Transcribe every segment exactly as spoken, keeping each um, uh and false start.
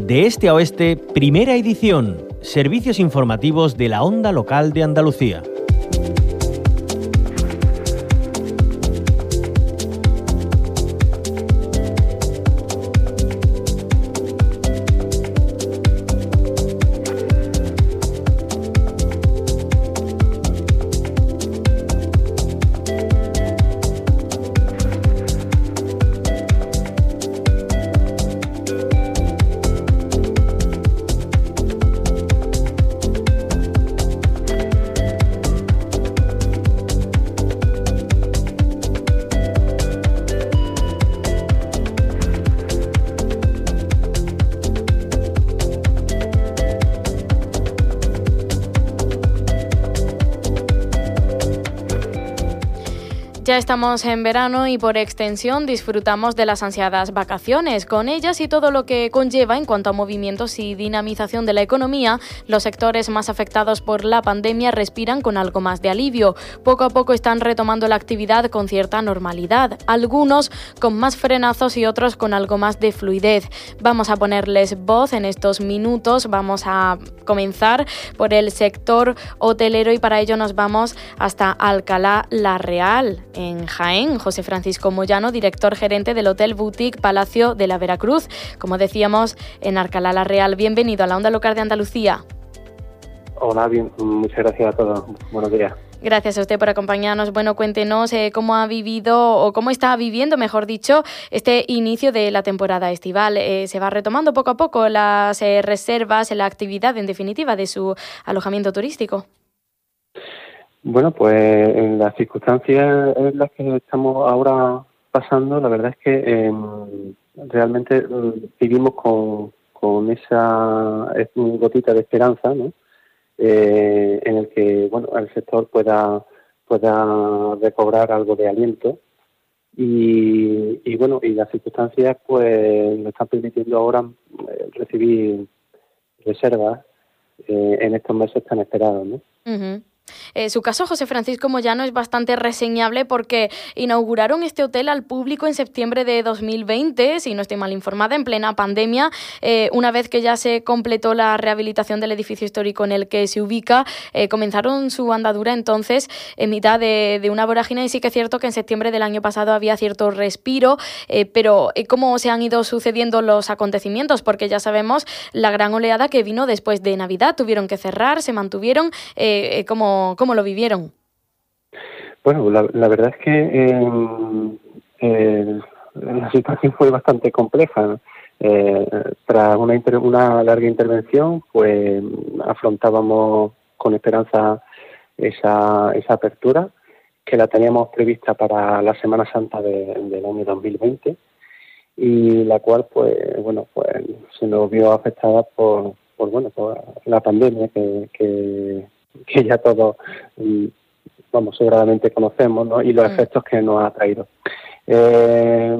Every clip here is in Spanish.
De este a oeste, primera edición. Servicios informativos de la Onda Local de Andalucía. Ya estamos en verano y por extensión disfrutamos de las ansiadas vacaciones. Con ellas y todo lo que conlleva en cuanto a movimientos y dinamización de la economía, los sectores más afectados por la pandemia respiran con algo más de alivio. Poco a poco están retomando la actividad con cierta normalidad, algunos con más frenazos y otros con algo más de fluidez. Vamos a ponerles voz en estos minutos, vamos a comenzar por el sector hotelero y para ello nos vamos hasta Alcalá la Real, en Jaén. José Francisco Moyano, director gerente del Hotel Boutique Palacio de la Veracruz, como decíamos, en Alcalá la Real. Bienvenido a la Onda Local de Andalucía. Hola, bien, muchas gracias a todos. Buenos días. Gracias a usted por acompañarnos. Bueno, cuéntenos eh, cómo ha vivido o cómo está viviendo, mejor dicho, este inicio de la temporada estival. Eh, ¿Se va retomando poco a poco las eh, reservas, la actividad, en definitiva, de su alojamiento turístico? Bueno, pues en las circunstancias en las que estamos ahora pasando, la verdad es que eh, realmente eh, vivimos con, con esa gotita de esperanza, ¿no? Eh, en el que bueno el sector pueda pueda recobrar algo de aliento y, y bueno y las circunstancias pues nos están permitiendo ahora eh, recibir reservas eh, en estos meses tan esperados, ¿no? Uh-huh. Eh, su caso, José Francisco Moyano, es bastante reseñable porque inauguraron este hotel al público en septiembre de dos mil veinte, si no estoy mal informada, en plena pandemia. Eh, una vez que ya se completó la rehabilitación del edificio histórico en el que se ubica, eh, comenzaron su andadura entonces en mitad de, de una vorágine, y sí que es cierto que en septiembre del año pasado había cierto respiro, eh, pero eh, ¿cómo se han ido sucediendo los acontecimientos? Porque ya sabemos la gran oleada que vino después de Navidad, tuvieron que cerrar, se mantuvieron, eh, eh, ¿cómo ¿Cómo lo vivieron? Bueno, la, la verdad es que eh, eh, la situación fue bastante compleja, ¿no? Eh, tras una, inter- una larga intervención, pues afrontábamos con esperanza esa, esa apertura, que la teníamos prevista para la Semana Santa de, del año dos mil veinte, y la cual, pues, bueno, pues se nos vio afectada por, por bueno, por la pandemia que, que que ya todos, vamos, seguramente conocemos, ¿no? Y los mm. efectos que nos ha traído. Eh,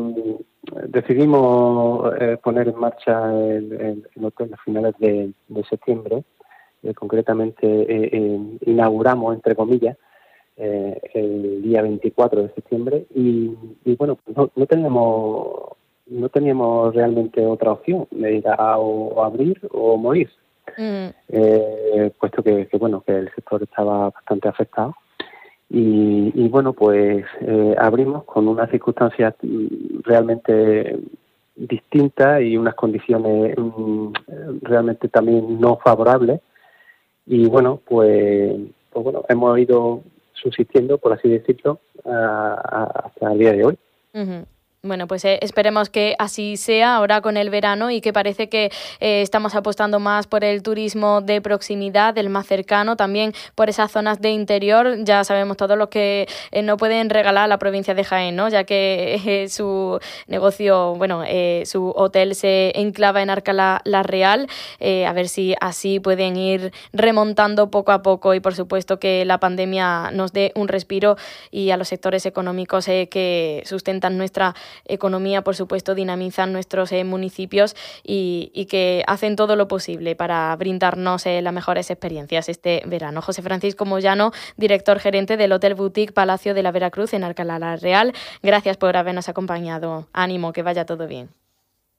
decidimos eh, poner en marcha el, el, el hotel a finales de, de septiembre. Eh, concretamente eh, eh, inauguramos, entre comillas, eh, el día veinticuatro de septiembre y, y bueno, no, no teníamos no teníamos realmente otra opción, de ir a o abrir o morir. Mm. Eh, puesto que, que bueno que el sector estaba bastante afectado y, y bueno pues eh, abrimos con unas circunstancias realmente distintas y unas condiciones um, realmente también no favorables y bueno pues, pues bueno hemos ido subsistiendo, por así decirlo, a, a, hasta el día de hoy. Uh-huh. Bueno, pues eh, esperemos que así sea ahora con el verano y que parece que eh, estamos apostando más por el turismo de proximidad, el más cercano, también por esas zonas de interior. Ya sabemos todos los que eh, no pueden regalar a la provincia de Jaén, ¿no? Ya que eh, su negocio, bueno, eh, su hotel se enclava en Alcalá la Real. Eh, a ver si así pueden ir remontando poco a poco y por supuesto que la pandemia nos dé un respiro y a los sectores económicos eh, que sustentan nuestra economía, por supuesto, dinamizan nuestros eh, municipios y, y que hacen todo lo posible para brindarnos eh, las mejores experiencias este verano. José Francisco Moyano, director gerente del Hotel Boutique Palacio de la Veracruz en Alcalá la Real, gracias por habernos acompañado. Ánimo, que vaya todo bien.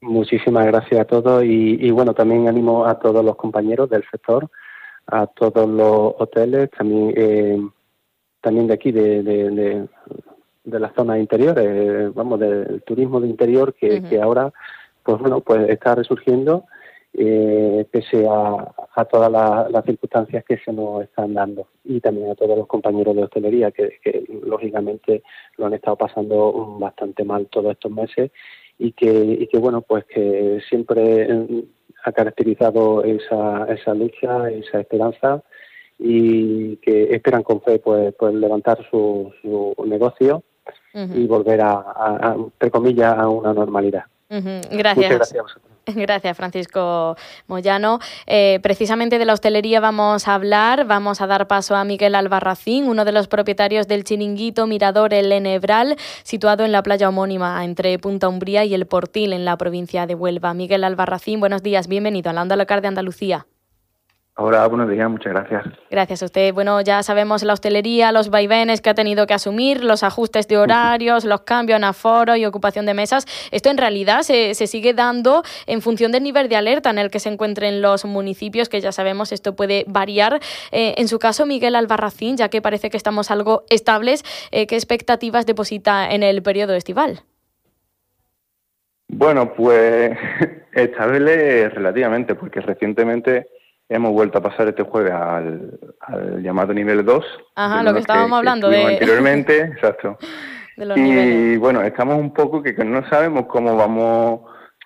Muchísimas gracias a todos y, y bueno, también animo a todos los compañeros del sector, a todos los hoteles, también eh, también de aquí, de, de, de, de las zonas interiores, eh, vamos, del turismo de interior que, uh-huh. que ahora, pues bueno, pues está resurgiendo eh, pese a, a todas las, las circunstancias que se nos están dando, y también a todos los compañeros de hostelería que, que lógicamente lo han estado pasando bastante mal todos estos meses y que, y que bueno, pues que siempre ha caracterizado esa, esa lucha, esa esperanza, y que esperan con fe pues, pues levantar su, su negocio uh-huh. y volver a, a, a, entre comillas, a una normalidad. Uh-huh. Gracias. Muchas gracias a vosotros. Gracias, Francisco Moyano. Eh, precisamente de la hostelería vamos a hablar, vamos a dar paso a Miguel Albarracín, uno de los propietarios del chiringuito Mirador El Enebral, situado en la playa homónima entre Punta Umbría y El Portil, en la provincia de Huelva. Miguel Albarracín, buenos días, bienvenido a la Onda Local de Andalucía. Hola, buenos días, muchas gracias. Gracias a usted. Bueno, ya sabemos la hostelería, los vaivenes que ha tenido que asumir, los ajustes de horarios, los cambios en aforo y ocupación de mesas. Esto en realidad se, se sigue dando en función del nivel de alerta en el que se encuentren los municipios, que ya sabemos esto puede variar. Eh, en su caso, Miguel Albarracín, ya que parece que estamos algo estables, eh, ¿qué expectativas deposita en el periodo estival? Bueno, pues estable relativamente, porque recientemente hemos vuelto a pasar este jueves al, al llamado nivel dos. Ajá, lo que estábamos que, hablando que de... anteriormente, exacto. De los y niveles. Bueno, estamos un poco que, que no sabemos cómo vamos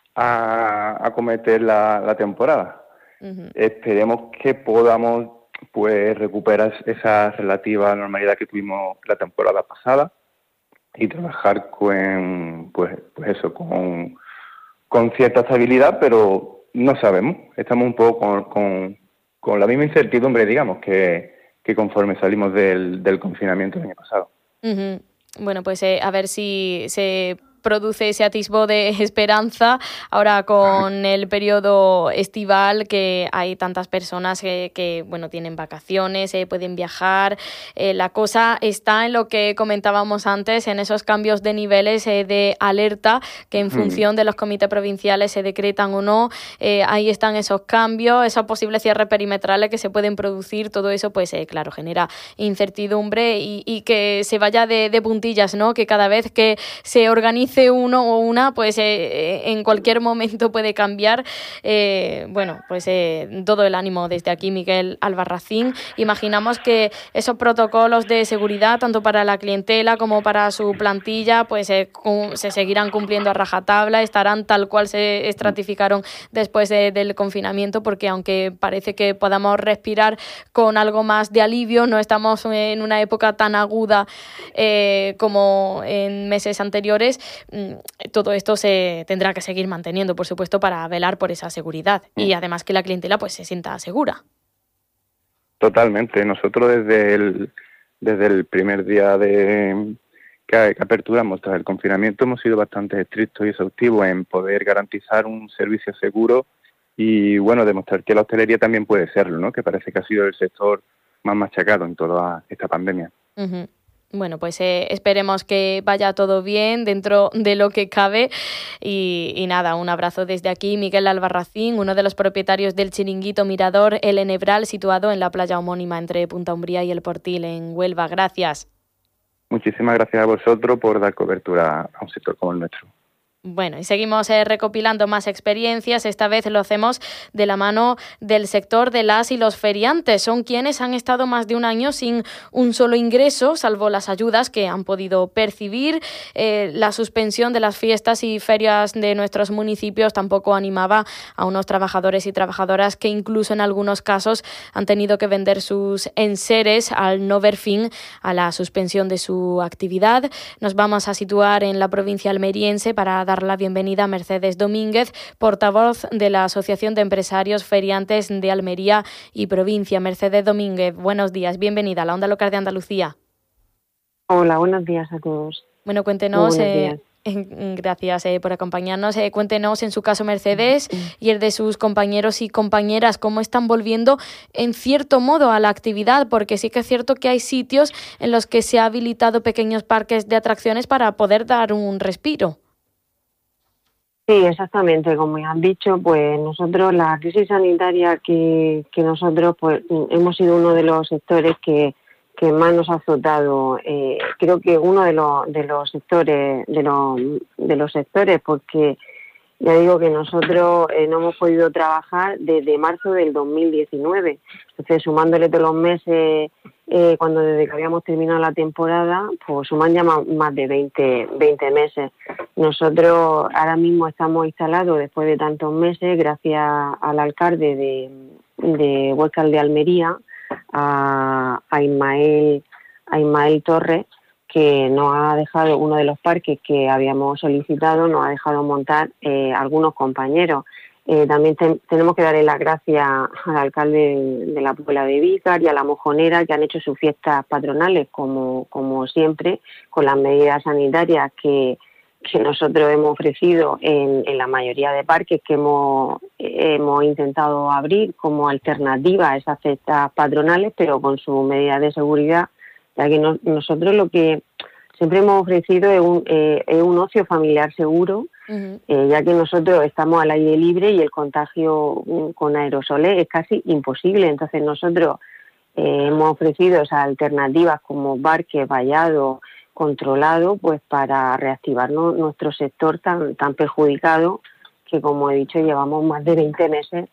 a acometer la, la temporada. Uh-huh. Esperemos que podamos pues recuperar esa relativa normalidad que tuvimos la temporada pasada y trabajar con, pues, pues eso, con, con cierta estabilidad, pero no sabemos, estamos un poco con, con, con la misma incertidumbre, digamos, que, que conforme salimos del, del confinamiento el año pasado. Uh-huh. Bueno, pues eh, a ver si se produce ese atisbo de esperanza ahora con el periodo estival, que hay tantas personas que, que bueno, tienen vacaciones, eh, pueden viajar. Eh, la cosa está en lo que comentábamos antes, en esos cambios de niveles eh, de alerta que en función de los comités provinciales se decretan o no. Eh, ahí están esos cambios, esos posibles cierres perimetrales que se pueden producir. Todo eso, pues eh, claro, genera incertidumbre y, y que se vaya de, de puntillas, ¿no? Que cada vez que se organice uno o una, pues eh, en cualquier momento puede cambiar. Eh, bueno, pues eh, todo el ánimo desde aquí, Miguel Albarracín. Imaginamos que esos protocolos de seguridad, tanto para la clientela como para su plantilla, pues eh, se seguirán cumpliendo a rajatabla, estarán tal cual se estratificaron después de, del confinamiento, porque aunque parece que podamos respirar con algo más de alivio, no estamos en una época tan aguda eh, como en meses anteriores. Todo esto se tendrá que seguir manteniendo, por supuesto, para velar por esa seguridad y además que la clientela pues se sienta segura. Totalmente. Nosotros desde el desde el primer día de que, que aperturamos tras el confinamiento hemos sido bastante estrictos y exhaustivos en poder garantizar un servicio seguro y bueno, demostrar que la hostelería también puede serlo, ¿no? Que parece que ha sido el sector más machacado en toda esta pandemia. Uh-huh. Bueno, pues eh, esperemos que vaya todo bien dentro de lo que cabe y, y nada, un abrazo desde aquí. Miguel Albarracín, uno de los propietarios del chiringuito Mirador El Enebral, situado en la playa homónima entre Punta Umbría y El Portil, en Huelva. Gracias. Muchísimas gracias a vosotros por dar cobertura a un sector como el nuestro. Bueno, y seguimos eh, recopilando más experiencias. Esta vez lo hacemos de la mano del sector de las y los feriantes. Son quienes han estado más de un año sin un solo ingreso, salvo las ayudas que han podido percibir. Eh, la suspensión de las fiestas y ferias de nuestros municipios tampoco animaba a unos trabajadores y trabajadoras que incluso en algunos casos han tenido que vender sus enseres al no ver fin a la suspensión de su actividad. Nos vamos a situar en la provincia almeriense para dar la bienvenida a Mercedes Domínguez, portavoz de la Asociación de Empresarios Feriantes de Almería y Provincia. Mercedes Domínguez, buenos días, bienvenida a la Onda Local de Andalucía. Hola, buenos días a todos. Bueno, cuéntenos, eh, gracias eh, por acompañarnos, eh, cuéntenos en su caso Mercedes y el de sus compañeros y compañeras, cómo están volviendo en cierto modo a la actividad, porque sí que es cierto que hay sitios en los que se ha habilitado pequeños parques de atracciones para poder dar un respiro. Sí, exactamente, como ya han dicho, pues nosotros la crisis sanitaria que, que nosotros pues hemos sido uno de los sectores que, que más nos ha azotado, eh, creo que uno de los de los sectores, de los de los sectores, porque ya digo que nosotros eh, no hemos podido trabajar desde marzo del dos mil diecinueve. Entonces, sumándole todos los meses, eh, cuando desde que habíamos terminado la temporada, pues suman ya más, más de veinte, veinte meses. Nosotros ahora mismo estamos instalados después de tantos meses, gracias al alcalde de, de Huéscar de Almería, a, a Ismael, a Ismael Torres, que nos ha dejado uno de los parques que habíamos solicitado, nos ha dejado montar eh, algunos compañeros. Eh, también te, tenemos que darle las gracias al alcalde de, de la Puebla de Vícar y a la Mojonera, que han hecho sus fiestas patronales, como, como siempre, con las medidas sanitarias que, que nosotros hemos ofrecido en, en la mayoría de parques que hemos, hemos intentado abrir como alternativa a esas fiestas patronales, pero con sus medidas de seguridad, ya que no, nosotros lo que siempre hemos ofrecido es un, eh, es un ocio familiar seguro, uh-huh. eh, ya que nosotros estamos al aire libre y el contagio um, con aerosoles es casi imposible. Entonces nosotros eh, hemos ofrecido esas alternativas como parques vallados, controlados, pues para reactivar ¿no? nuestro sector tan, tan perjudicado, que como he dicho llevamos más de veinte meses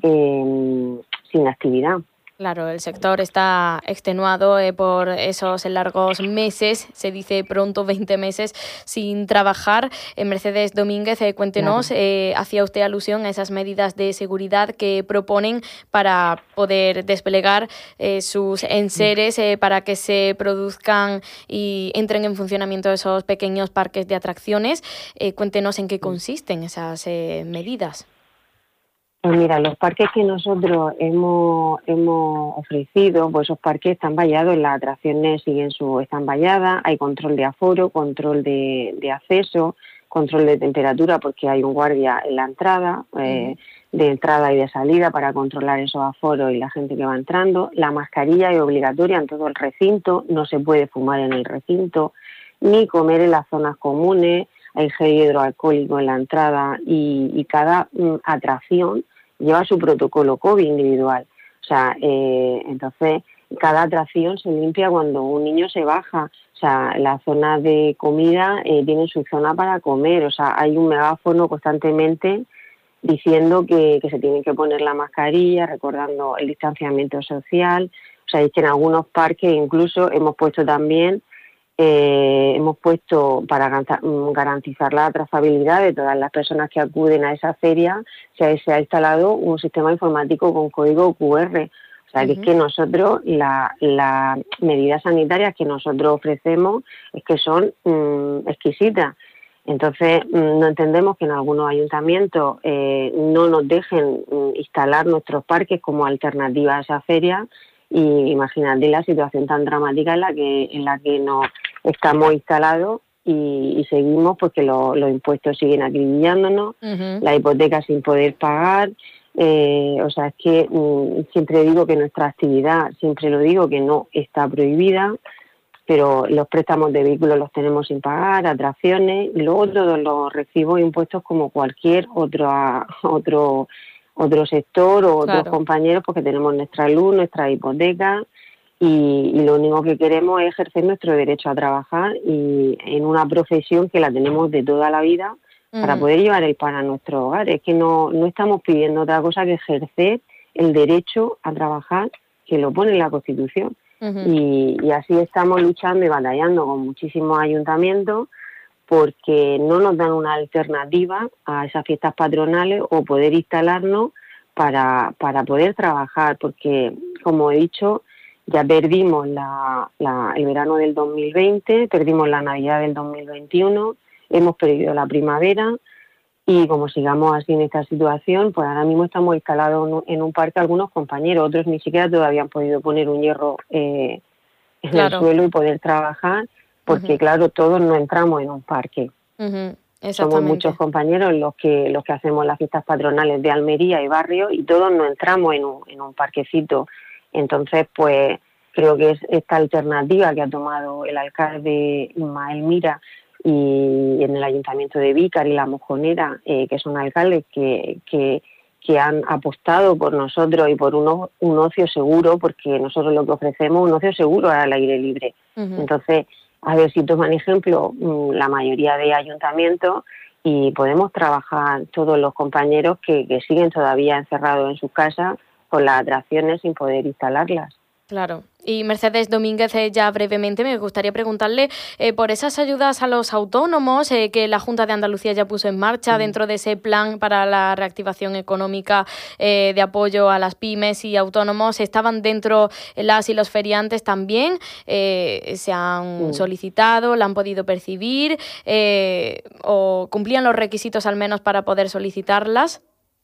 eh, sin actividad. Claro, el sector está extenuado eh, por esos largos meses, se dice pronto veinte meses sin trabajar. Eh, Mercedes Domínguez, eh, cuéntenos, claro. eh, hacía usted alusión a esas medidas de seguridad que proponen para poder desplegar eh, sus enseres, eh, para que se produzcan y entren en funcionamiento esos pequeños parques de atracciones. Eh, cuéntenos en qué consisten esas eh, medidas. Pues mira, los parques que nosotros hemos hemos ofrecido, pues esos parques están vallados, las atracciones siguen su están valladas, hay control de aforo, control de, de acceso, control de temperatura porque hay un guardia en la entrada, eh, de entrada y de salida para controlar esos aforos y la gente que va entrando. La mascarilla es obligatoria en todo el recinto, no se puede fumar en el recinto, ni comer en las zonas comunes. Hay gel hidroalcohólico en la entrada y, y cada mm, atracción lleva su protocolo COVID individual. O sea, eh, entonces cada atracción se limpia cuando un niño se baja. O sea, la zona de comida eh, tiene su zona para comer. O sea, hay un megáfono constantemente diciendo que, que se tiene que poner la mascarilla, recordando el distanciamiento social. O sea, es que en algunos parques incluso hemos puesto también Eh, hemos puesto para garantizar la trazabilidad de todas las personas que acuden a esa feria, se ha, se ha instalado un sistema informático con código cu erre. O sea, uh-huh. que es que nosotros, las la medidas sanitarias que nosotros ofrecemos es que son mmm, exquisitas. Entonces, mmm, no entendemos que en algunos ayuntamientos eh, no nos dejen mmm, instalar nuestros parques como alternativa a esa feria. Y imagínate la situación tan dramática en la que en la que nos estamos instalados y, y seguimos porque lo, los impuestos siguen acribillándonos, uh-huh. la hipoteca sin poder pagar. Eh, o sea, es que mm, siempre digo que nuestra actividad, siempre lo digo, que no está prohibida, pero los préstamos de vehículos los tenemos sin pagar, atracciones, y luego todos los recibos impuestos como cualquier otro otro otro sector o otros claro. compañeros, porque tenemos nuestra luz, nuestra hipoteca y, y lo único que queremos es ejercer nuestro derecho a trabajar y en una profesión que la tenemos de toda la vida uh-huh. para poder llevar el pan a nuestro hogar. Es que no, no estamos pidiendo otra cosa que ejercer el derecho a trabajar que lo pone en la Constitución. Uh-huh. y, y así estamos luchando y batallando con muchísimos ayuntamientos porque no nos dan una alternativa a esas fiestas patronales o poder instalarnos para, para poder trabajar, porque, como he dicho, ya perdimos la, la, el verano del dos mil veinte, perdimos la Navidad del dos mil veintiuno, hemos perdido la primavera y como sigamos así en esta situación, pues ahora mismo estamos instalados en un parque algunos compañeros, otros ni siquiera todavía han podido poner un hierro eh, en claro. el suelo y poder trabajar, porque uh-huh. claro, todos no entramos en un parque. Uh-huh. Somos muchos compañeros los que los que hacemos las fiestas patronales de Almería y barrio y todos no entramos en un, en un parquecito. Entonces, pues creo que es esta alternativa que ha tomado el alcalde Ismael Mira y en el Ayuntamiento de Vícar y La Mojonera, eh, que son alcaldes que, que, que han apostado por nosotros y por un, un ocio seguro, porque nosotros lo que ofrecemos es un ocio seguro al aire libre. Uh-huh. Entonces, a ver si toman ejemplo la mayoría de ayuntamientos y podemos trabajar todos los compañeros que, que siguen todavía encerrados en sus casas con las atracciones sin poder instalarlas. Claro. Y Mercedes Domínguez, eh, ya brevemente me gustaría preguntarle eh, por esas ayudas a los autónomos eh, que la Junta de Andalucía ya puso en marcha mm. dentro de ese plan para la reactivación económica eh, de apoyo a las pymes y autónomos. ¿Estaban dentro las y los feriantes también? Eh, ¿Se han mm. solicitado? ¿La han podido percibir? Eh, ¿O cumplían los requisitos al menos para poder solicitarlas?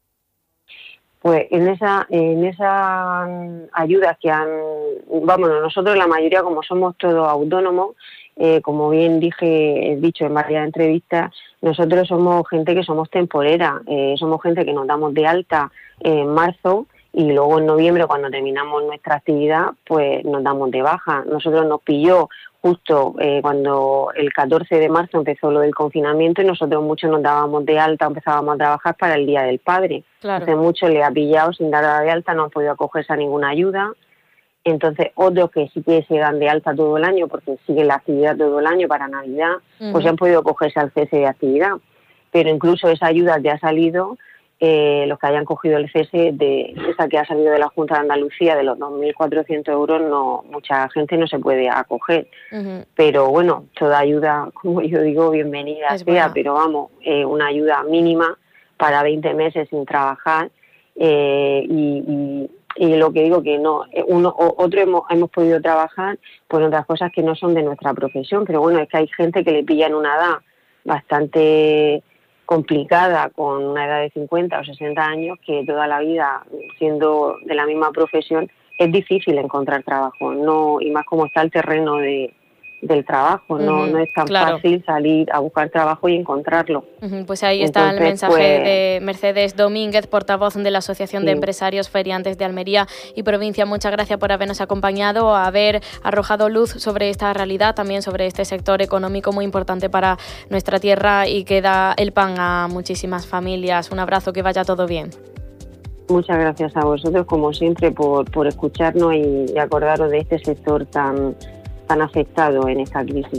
Pues en esa en esas ayudas que han, vamos, nosotros la mayoría, como somos todos autónomos, eh, como bien dije, he dicho en varias entrevistas, nosotros somos gente que somos temporera, eh, somos gente que nos damos de alta en marzo y luego en noviembre, cuando terminamos nuestra actividad, pues nos damos de baja. Nosotros nos pilló justo eh, cuando el catorce de marzo empezó lo del confinamiento y nosotros muchos nos dábamos de alta, empezábamos a trabajar para el Día del Padre. Claro. Entonces muchos le ha pillado sin dar de alta, no han podido acogerse a ninguna ayuda. Entonces otros que sí que se dan de alta todo el año porque siguen la actividad todo el año para Navidad, uh-huh. pues han podido acogerse al cese de actividad. Pero incluso esa ayuda que ha salido, eh, los que hayan cogido el cese de esa que ha salido de la Junta de Andalucía de los dos mil cuatrocientos euros, no, mucha gente no se puede acoger. Uh-huh. Pero bueno, toda ayuda, como yo digo, bienvenida es sea, buena. Pero vamos, eh, una ayuda mínima para veinte meses sin trabajar eh, y, y, y lo que digo que no, uno otro hemos, hemos podido trabajar por otras cosas que no son de nuestra profesión, pero bueno, es que hay gente que le pilla en una edad bastante complicada, con una edad de cincuenta o sesenta años, que toda la vida siendo de la misma profesión es difícil encontrar trabajo, no, y más como está el terreno de del trabajo, no, uh-huh, no es tan claro. fácil salir a buscar trabajo y encontrarlo. Uh-huh, pues ahí está Entonces, el mensaje pues, de Mercedes Domínguez, portavoz de la Asociación sí. de Empresarios Feriantes de Almería y Provincia. Muchas gracias por habernos acompañado, a haber arrojado luz sobre esta realidad, también sobre este sector económico muy importante para nuestra tierra y que da el pan a muchísimas familias. Un abrazo, que vaya todo bien. Muchas gracias a vosotros, como siempre, por, por escucharnos y, y acordaros de este sector tan tan afectado en esta crisis.